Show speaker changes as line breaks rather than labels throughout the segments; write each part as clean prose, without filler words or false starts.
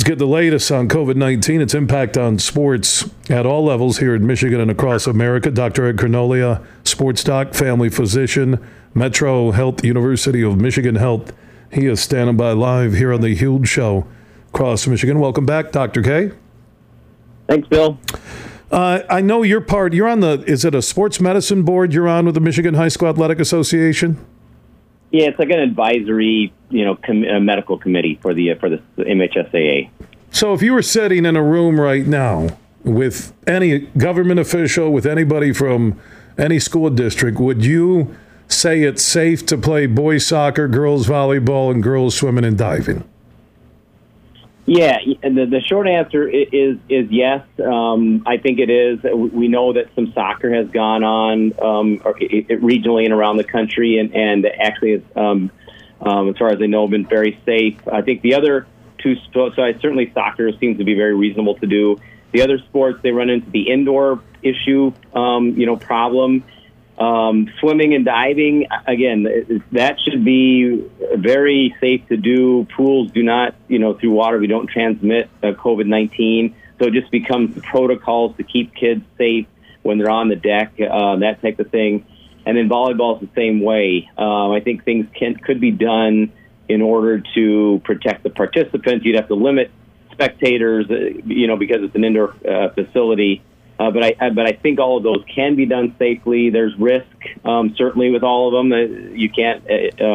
Let's get the latest on COVID-19, its impact on sports at all levels here in Michigan and across America. Dr. Ed Cornoglia, sports doc, family physician, Metro Health, University of Michigan Health. He is standing by live here on the Huge Show across Michigan. Welcome back, Dr. K.
Thanks, Bill.
I know you're on is it a sports medicine board you're on with the Michigan High School Athletic Association?
Yeah, it's like an advisory, medical committee for the MHSAA.
So if you were sitting in a room right now with any government official, with anybody from any school district, would you say it's safe to play boys soccer, girls volleyball, and girls swimming and diving?
Yeah, the short answer is yes. I think it is. We know that some soccer has gone on regionally and around the country, and actually, as far as I know, been very safe. I think the other two sports, certainly soccer seems to be very reasonable to do. The other sports, they run into the indoor issue, problem. Swimming and diving, again, that should be very safe to do. Pools do not, through water, we don't transmit COVID-19. So it just becomes the protocols to keep kids safe when they're on the deck, that type of thing. And then volleyball is the same way. I think things could be done in order to protect the participants. You'd have to limit spectators, because it's an indoor facility. But I think all of those can be done safely. There's risk, certainly, with all of them. You can't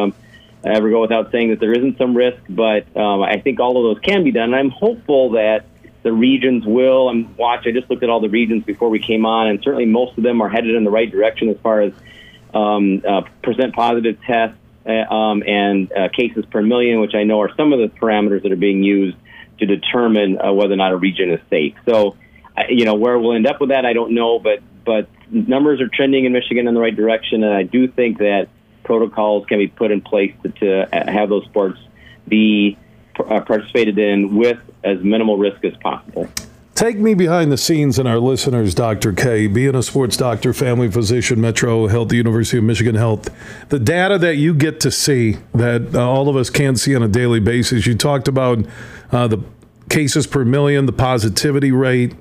ever go without saying that there isn't some risk, but I think all of those can be done. And I'm hopeful that the regions will. I just looked at all the regions before we came on, and certainly most of them are headed in the right direction as far as percent positive tests and cases per million, which I know are some of the parameters that are being used to determine whether or not a region is safe. So, where we'll end up with that, I don't know, but numbers are trending in Michigan in the right direction, and I do think that protocols can be put in place to have those sports be participated in with as minimal risk as possible.
Take me behind the scenes and our listeners, Dr. K, being a sports doctor, family physician, Metro Health, University of Michigan Health, the data that you get to see that all of us can't see on a daily basis. You talked about the cases per million, the positivity rate.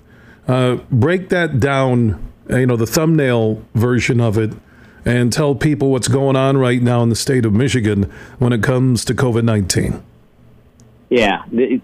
Break that down, the thumbnail version of it, and tell people what's going on right now in the state of Michigan when it comes to COVID-19.
Yeah,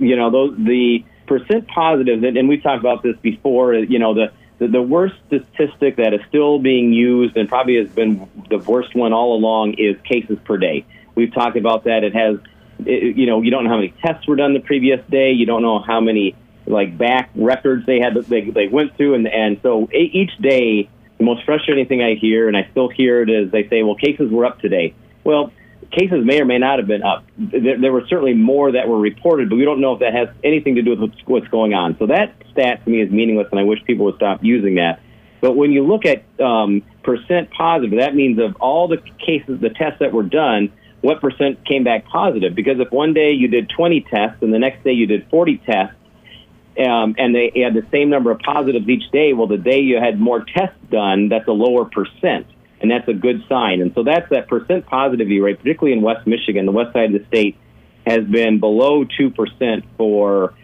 the percent positives, and we've talked about this before, the worst statistic that is still being used and probably has been the worst one all along is cases per day. We've talked about that. It has, you don't know how many tests were done the previous day. You don't know how many back records they went through, and so each day the most frustrating thing I hear, and I still hear it, is they say, well, cases were up today. Well, cases may or may not have been up. There were certainly more that were reported, but we don't know if that has anything to do with what's going on. So that stat to me is meaningless, and I wish people would stop using that. But when you look at percent positive, that means of all the cases, the tests that were done, what percent came back positive? Because if one day you did 20 tests and the next day you did 40 tests, and they had the same number of positives each day, well, the day you had more tests done, that's a lower percent, and that's a good sign. And so that's that percent positivity rate, particularly in West Michigan. The west side of the state has been below 2% for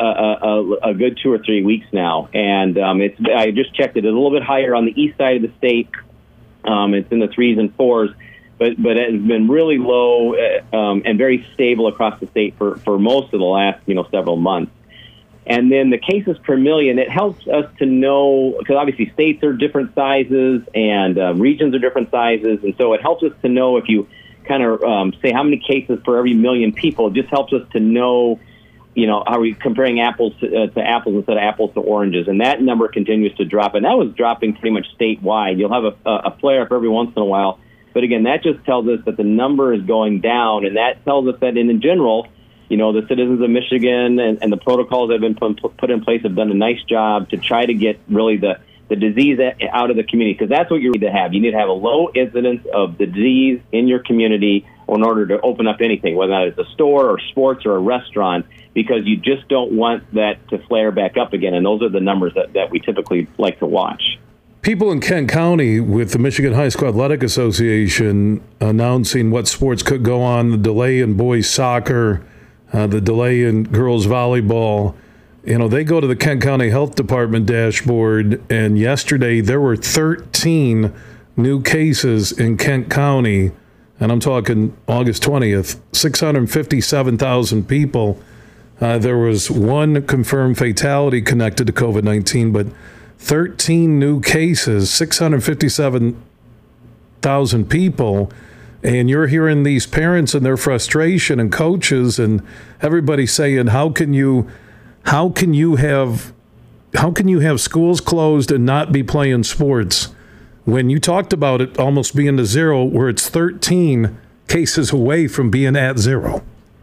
a good 2 or 3 weeks now. And I just checked it. It's a little bit higher on the east side of the state. It's in the 3s and 4s. But it has been really low and very stable across the state for most of the last several months. And then the cases per million, it helps us to know, because obviously states are different sizes and regions are different sizes. And so it helps us to know, if you kind of say how many cases per every million people, it just helps us to know, are we comparing apples to apples instead of apples to oranges? And that number continues to drop. And that was dropping pretty much statewide. You'll have a flare-up every once in a while. But again, that just tells us that the number is going down. And that tells us that in general, the citizens of Michigan and the protocols that have been put in place have done a nice job to try to get really the disease out of the community, because that's what you need to have. You need to have a low incidence of the disease in your community in order to open up anything, whether it's a store or sports or a restaurant, because you just don't want that to flare back up again. And those are the numbers that we typically like to watch.
People in Kent County with the Michigan High School Athletic Association announcing what sports could go on, the delay in boys soccer, the delay in girls volleyball. They go to the Kent County Health Department dashboard, and yesterday there were 13 new cases in Kent County, and I'm talking August 20th, 657,000 people. There was one confirmed fatality connected to COVID-19, but 13 new cases, 657,000 people. And you're hearing these parents and their frustration and coaches and everybody saying, how can you have schools closed and not be playing sports when you talked about it almost being to zero, where it's 13 cases away from being at zero?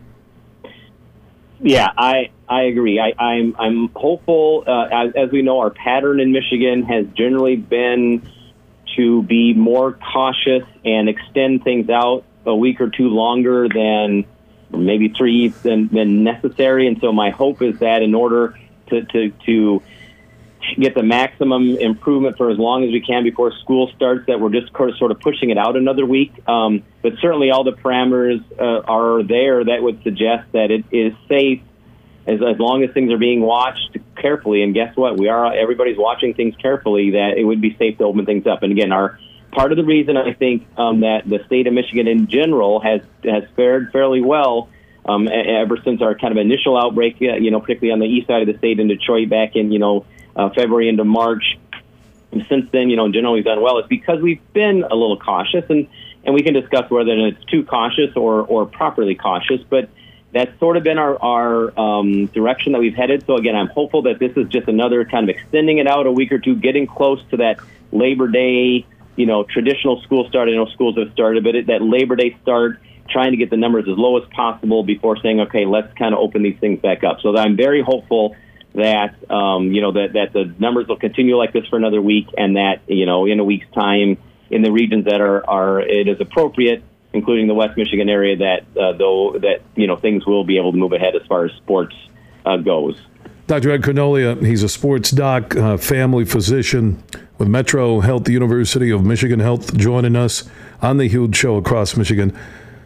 Yeah, I agree. I'm hopeful. As we know, our pattern in Michigan has generally been to be more cautious and extend things out a week or two longer than maybe 3 than necessary. And so my hope is that in order to get the maximum improvement for as long as we can before school starts, that we're just sort of pushing it out another week. But certainly all the parameters are there that would suggest that it is safe as long as things are being watched carefully. And guess what? Everybody's watching things carefully, that it would be safe to open things up. And again, part of the reason I think that the state of Michigan in general has fared fairly well ever since our kind of initial outbreak, particularly on the east side of the state in Detroit back in, February into March. And since then, generally we've done well. It's because we've been a little cautious, and we can discuss whether it's too cautious or properly cautious, but that's sort of been our direction that we've headed. So again, I'm hopeful that this is just another kind of extending it out a week or two, getting close to that Labor Day, traditional school start. I know schools have started, but that Labor Day start, trying to get the numbers as low as possible before saying, okay, let's kind of open these things back up. So I'm very hopeful that, that the numbers will continue like this for another week, and that, in a week's time in the regions that are it is appropriate, including the West Michigan area, that things will be able to move ahead as far as sports goes.
Dr. Ed Cornoglia, he's a sports doc, family physician with Metro Health, the University of Michigan Health, joining us on the Huge Show across Michigan.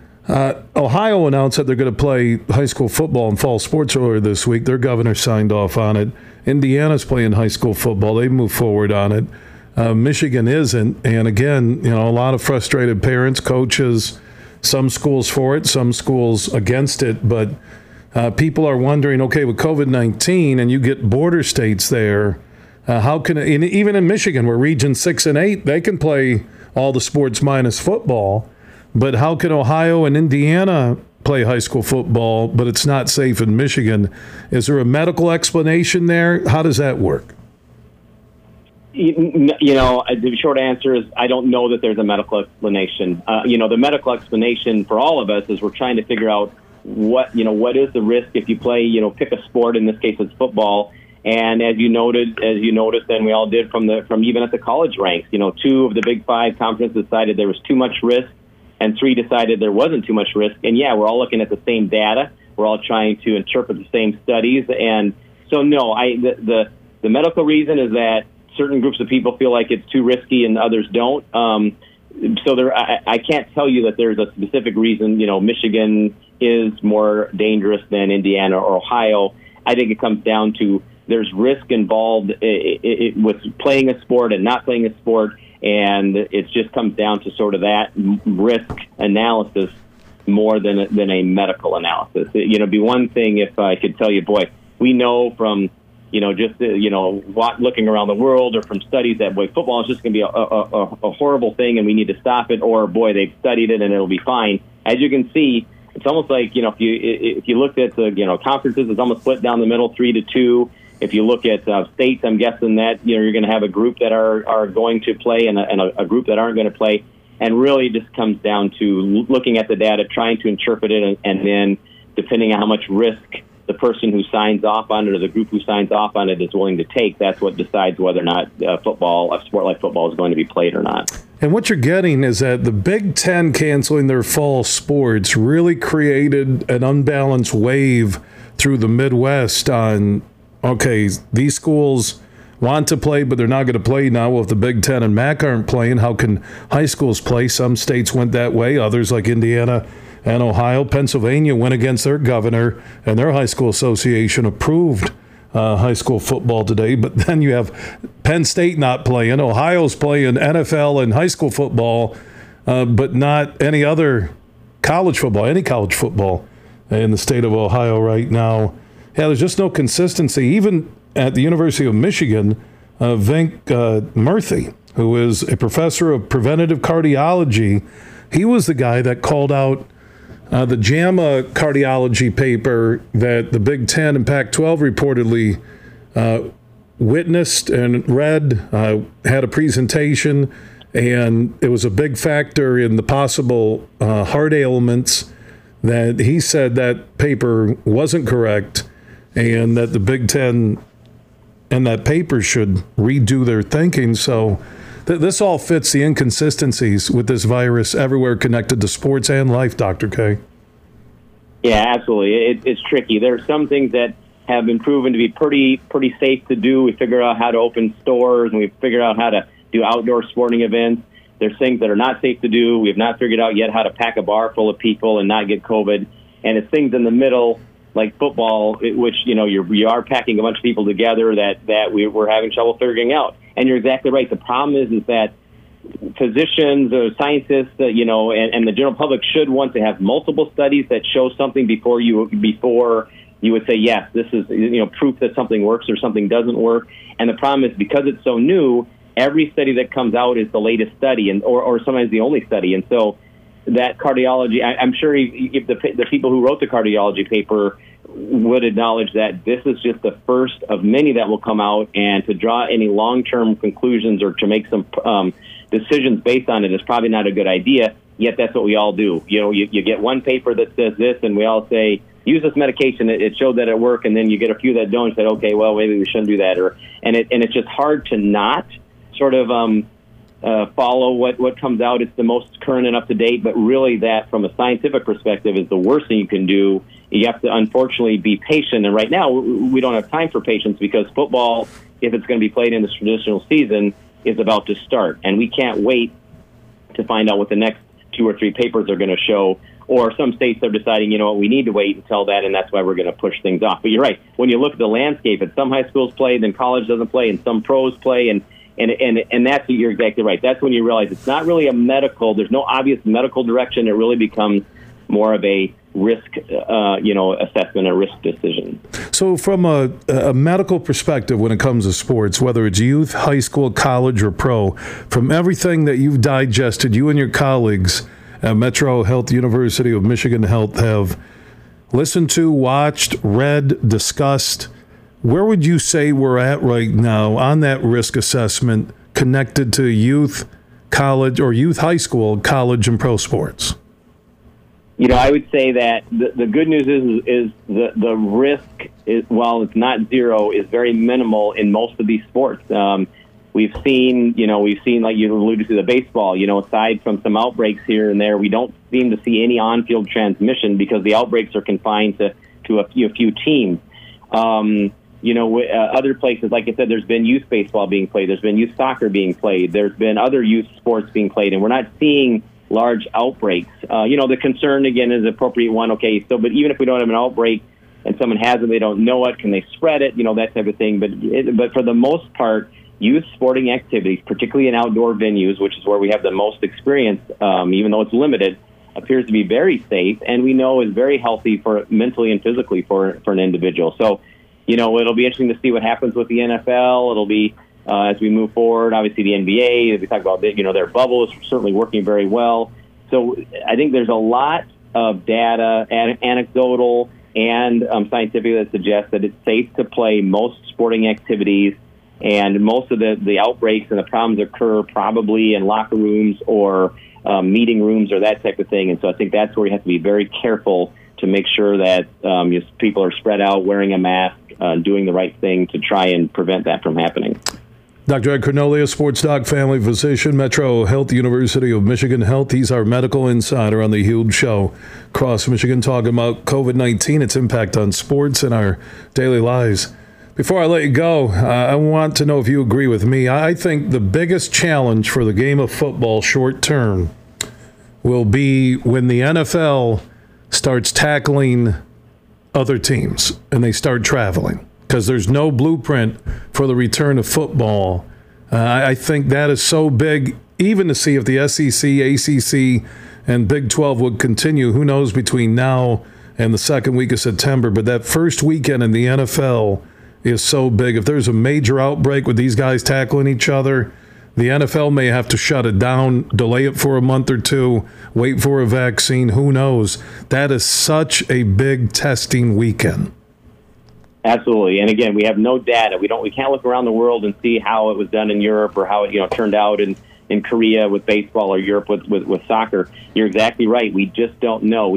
Ohio announced that they're going to play high school football and fall sports earlier this week. Their governor signed off on it. Indiana's playing high school football. They moved forward on it. Michigan isn't. And again, a lot of frustrated parents, coaches, some schools for it, some schools against it. But people are wondering, okay, with COVID-19 and you get border states there, how can it, even in Michigan, where Region 6 and 8, they can play all the sports minus football. But how can Ohio and Indiana play high school football, but it's not safe in Michigan? Is there a medical explanation there? How does that work?
The short answer is I don't know that there's a medical explanation. The medical explanation for all of us is we're trying to figure out what is the risk if you play, pick a sport, in this case it's football. And as you noticed, and we all did from even at the college ranks, 2 of the Big 5 conferences decided there was too much risk, and 3 decided there wasn't too much risk. And yeah, we're all looking at the same data. We're all trying to interpret the same studies. And so no, the medical reason is that certain groups of people feel like it's too risky and others don't. So I can't tell you that there's a specific reason, Michigan is more dangerous than Indiana or Ohio. I think it comes down to there's risk involved with playing a sport and not playing a sport. And it just comes down to sort of that risk analysis more than a medical analysis. It'd be one thing if I could tell you, boy, we know from, looking around the world or from studies that, boy, football is just going to be a horrible thing and we need to stop it, or, boy, they've studied it and it'll be fine. As you can see, it's almost like, if you looked at the, conferences, it's almost split down the middle, 3-2. If you look at states, I'm guessing that you're going to have a group that are going to play and a group that aren't going to play. And really it just comes down to looking at the data, trying to interpret it, and then depending on how much risk the person who signs off on it or the group who signs off on it is willing to take, that's what decides whether or not a sport like football is going to be played or not.
And what you're getting is that the Big Ten canceling their fall sports really created an unbalanced wave through the Midwest on, okay, these schools want to play, but they're not going to play now. Well, if the Big Ten and MAC aren't playing, how can high schools play? Some states went that way. Others, like Indiana and Ohio. Pennsylvania went against their governor, and their high school association approved high school football today. But then you have Penn State not playing. Ohio's playing NFL and high school football, but not any other college football, any college football in the state of Ohio right now. Yeah, there's just no consistency. Even at the University of Michigan, Venk Murthy, who is a professor of preventative cardiology, he was the guy that called out the JAMA cardiology paper that the Big Ten and Pac-12 reportedly witnessed and read, had a presentation, and it was a big factor in the possible heart ailments, that he said that paper wasn't correct and that the Big Ten and that paper should redo their thinking. So this all fits the inconsistencies with this virus everywhere connected to sports and life, Dr. K.
Yeah, absolutely. It's tricky. There are some things that have been proven to be pretty safe to do. We figure out how to open stores, and we figure out how to do outdoor sporting events. There's things that are not safe to do. We have not figured out yet how to pack a bar full of people and not get COVID. And it's things in the middle, like football, which, you know, you are packing a bunch of people together that we're having trouble figuring out. And you're exactly right. The problem is that physicians or scientists, and the general public should want to have multiple studies that show something before you would say, yes, this is, proof that something works or something doesn't work. And the problem is, because it's so new, every study that comes out is the latest study, or sometimes the only study. And so that cardiology, I'm sure if the people who wrote the cardiology paper would acknowledge that this is just the first of many that will come out, and to draw any long-term conclusions or to make some decisions based on it is probably not a good idea. Yet that's what we all do. You get one paper that says this, and we all say, use this medication. It showed that it worked, and then you get a few that don't. And say, okay, well, maybe we shouldn't do that. And it's just hard to not sort of follow what comes out. It's the most current and up to date, but really that from a scientific perspective is the worst thing you can do. You have to unfortunately be patient. And right now we don't have time for patience, because football, if it's going to be played in the traditional season, is about to start. And we can't wait to find out what the next 2 or 3 papers are going to show. Or some states are deciding, we need to wait until that, and that's why we're going to push things off. But you're right. When you look at the landscape, at some high schools play, then college doesn't play, and some pros play, and that's, you're exactly right. That's when you realize it's not really there's no obvious medical direction. It really becomes more of a risk, assessment, a risk decision.
So from a medical perspective, when it comes to sports, whether it's youth, high school, college, or pro, from everything that you've digested, you and your colleagues at Metro Health, University of Michigan Health, have listened to, watched, read, discussed, where would you say we're at right now on that risk assessment connected to youth, college, or youth, high school, college, and pro sports?
I would say that the good news is the risk, while it's not zero, is very minimal in most of these sports. We've seen, like you alluded to, the baseball, aside from some outbreaks here and there, we don't seem to see any on-field transmission because the outbreaks are confined to a few teams. Other places, like I said, there's been youth baseball being played, there's been youth soccer being played, there's been other youth sports being played, and we're not seeing large outbreaks. The concern, again, is an appropriate one. Okay, so, but even if we don't have an outbreak and someone has it, they don't know it, can they spread it, that type of thing. But for the most part, youth sporting activities, particularly in outdoor venues, which is where we have the most experience, even though it's limited, appears to be very safe, and we know is very healthy for mentally and physically for an individual. So, it'll be interesting to see what happens with the NFL. It'll be as we move forward. Obviously, the NBA, as we talk about, their bubble is certainly working very well. So I think there's a lot of data, anecdotal and scientific, that suggests that it's safe to play most sporting activities, and most of the outbreaks and the problems occur probably in locker rooms or meeting rooms or that type of thing. And so I think that's where you have to be very careful to make sure that people are spread out, wearing a mask, doing the right thing to try and prevent that from happening.
Dr. Ed Cornelius, sports doc, family physician, Metro Health, University of Michigan Health. He's our medical insider on the Huge Show across Michigan, talking about COVID-19, its impact on sports and our daily lives. Before I let you go, I want to know if you agree with me. I think the biggest challenge for the game of football short term will be when the NFL starts tackling other teams and they start traveling because there's no blueprint for the return of football. I think that is so big, even to see if the SEC, ACC, and Big 12 would continue. Who knows between now and the second week of September. But that first weekend in the NFL is so big. If there's a major outbreak with these guys tackling each other, the NFL may have to shut it down, delay it for a month or two, wait for a vaccine. Who knows? That is such a big testing weekend.
Absolutely. And again, we have no data. We can't look around the world and see how it was done in Europe or how it turned out in Korea with baseball or Europe with soccer. You're exactly right. We just don't know.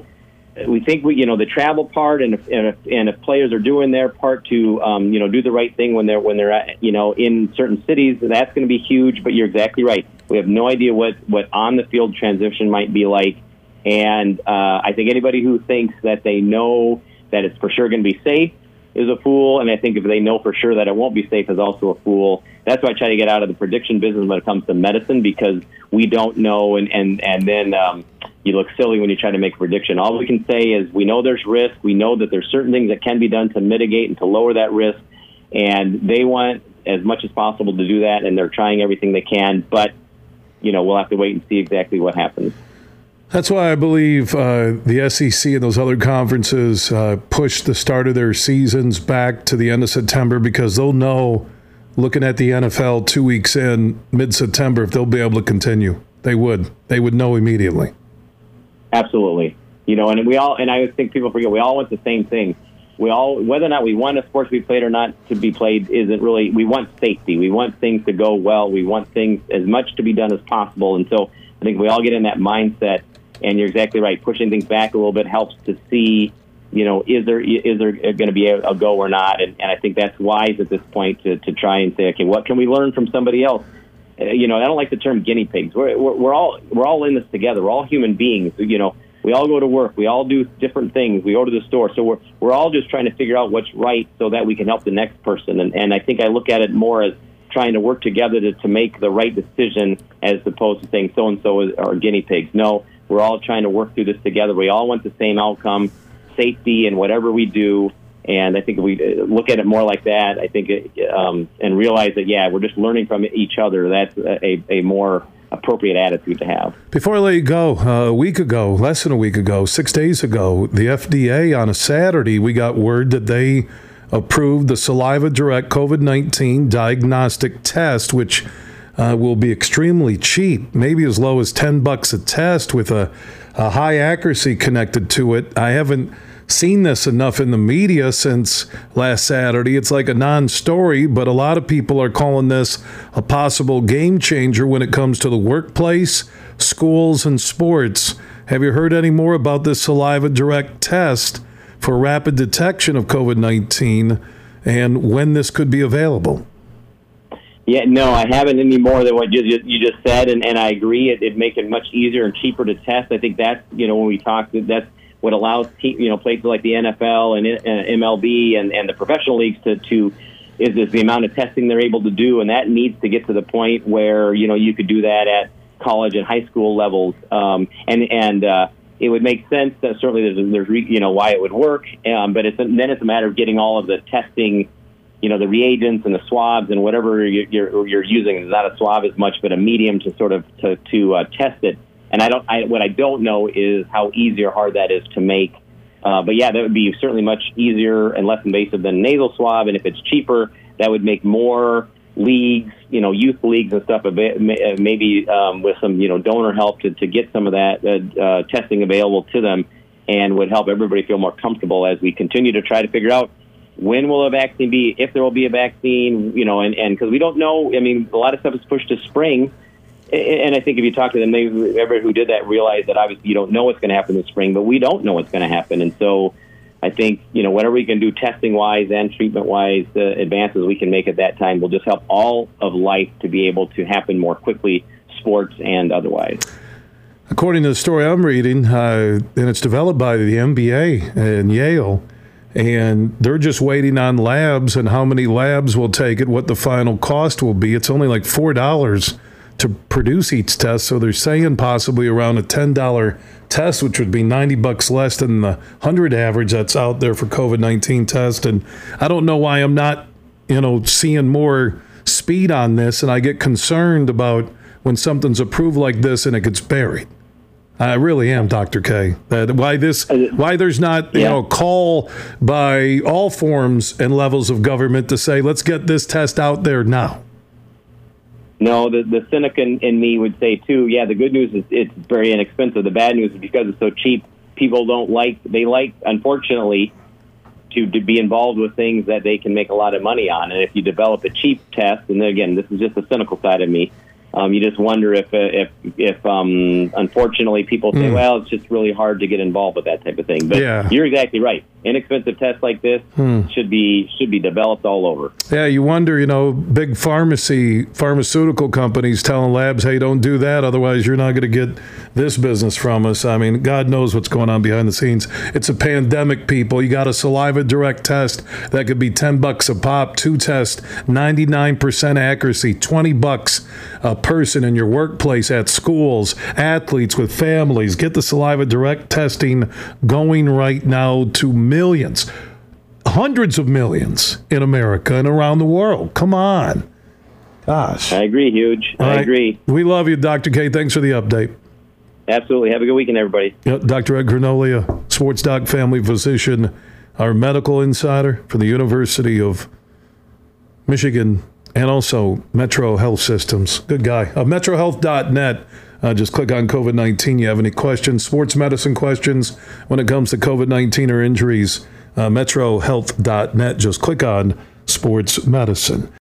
We think the travel part and if players are doing their part to do the right thing when they're at, in certain cities, that's going to be huge. But you're exactly right. We have no idea what on the field transition might be like. And I think anybody who thinks that they know that it's for sure going to be safe is a fool, and I think if they know for sure that it won't be safe is also a fool. That's why I try to get out of the prediction business when it comes to medicine, because we don't know, and then you look silly when you try to make a prediction. All we can say is we know there's risk. We know that there's certain things that can be done to mitigate and to lower that risk, and they want as much as possible to do that, and they're trying everything they can, but we'll have to wait and see exactly what happens.
That's why I believe the SEC and those other conferences push the start of their seasons back to the end of September, because they'll know, looking at the NFL 2 weeks in, mid-September, if they'll be able to continue. They would know immediately.
Absolutely. And I think people forget, we all want the same thing. Whether or not we want a sport to be played or not to be played isn't really, we want safety. We want things to go well. We want things as much to be done as possible. And so I think we all get in that mindset. And you're exactly right. Pushing things back a little bit helps to see, is there going to be a go or not? And I think that's wise at this point to try and say, okay, what can we learn from somebody else? I don't like the term guinea pigs. We're all in this together. We're all human beings. We all go to work. We all do different things. We go to the store. So we're all just trying to figure out what's right so that we can help the next person. And I think I look at it more as trying to work together to make the right decision, as opposed to saying so-and-so are guinea pigs. No. We're all trying to work through this together. We all want the same outcome, safety, and whatever we do. And I think if we look at it more like that, I think, and realize that, we're just learning from each other. That's a more appropriate attitude to have.
Before I let you go, less than a week ago, 6 days ago, the FDA on a Saturday, we got word that they approved the Saliva Direct COVID-19 diagnostic test, which will be extremely cheap, maybe as low as $10 a test with a high accuracy connected to it. I haven't seen this enough in the media since last Saturday. It's like a non-story, but a lot of people are calling this a possible game changer when it comes to the workplace, schools, and sports. Have you heard any more about this Saliva Direct test for rapid detection of COVID-19 and when this could be available?
Yeah, no, I haven't any more than what you just said, and I agree. It'd make it much easier and cheaper to test. I think that's, when we talk, that's what allows, places like the NFL and MLB and the professional leagues to is the amount of testing they're able to do, and that needs to get to the point where, you could do that at college and high school levels, and it would make sense that certainly there's why it would work, but then it's a matter of getting all of the testing, the reagents and the swabs and whatever you're using. It's not a swab as much, but a medium to sort of to test it. And what I don't know is how easy or hard that is to make. But that would be certainly much easier and less invasive than a nasal swab. And if it's cheaper, that would make more leagues, youth leagues and stuff, maybe with some, donor help to get some of that testing available to them, and would help everybody feel more comfortable as we continue to try to figure out when will a vaccine be, if there will be a vaccine, and because we don't know. I mean, a lot of stuff is pushed to spring. And I think if you talk to them, everybody who did that realized that obviously you don't know what's going to happen this spring, but we don't know what's going to happen. And so I think, whatever we can do testing-wise and treatment-wise, the advances we can make at that time will just help all of life to be able to happen more quickly, sports and otherwise.
According to the story I'm reading, and it's developed by the MBA and Yale, and they're just waiting on labs and how many labs will take it, what the final cost will be. It's only like $4 to produce each test. So they're saying possibly around a $10 test, which would be $90 less than the 100 average that's out there for COVID-19 test. And I don't know why I'm not, seeing more speed on this. And I get concerned about when something's approved like this and it gets buried. I really am, Dr. K. Why there's not, call by all forms and levels of government to say, let's get this test out there now.
No, the cynic in me would say, too, the good news is it's very inexpensive. The bad news is because it's so cheap, people they like, unfortunately, to be involved with things that they can make a lot of money on. And if you develop a cheap test, and again, this is just the cynical side of me, you just wonder if unfortunately people say, well, it's just really hard to get involved with that type of thing. But you're exactly right. Inexpensive tests like this should be developed all over.
Yeah, you wonder, big pharmaceutical companies telling labs, hey, don't do that, otherwise you're not going to get this business from us. I mean, God knows what's going on behind the scenes. It's a pandemic, people. You got a saliva direct test that could be $10 a pop, 2 tests, 99% accuracy, $20 a person in your workplace, at schools, athletes with families. Get the saliva direct testing going right now to millions, hundreds of millions in America and around the world. Come on. Gosh.
I agree, Huge. I agree.
We love you, Dr. K. Thanks for the update.
Absolutely. Have a good weekend, everybody.
Dr. Ed Granolia, sports doc, family physician, our medical insider for the University of Michigan and also Metro Health Systems. Good guy. MetroHealth.net. Just click on COVID-19. You have any questions, sports medicine questions when it comes to COVID-19 or injuries, MetroHealth.net. Just click on sports medicine.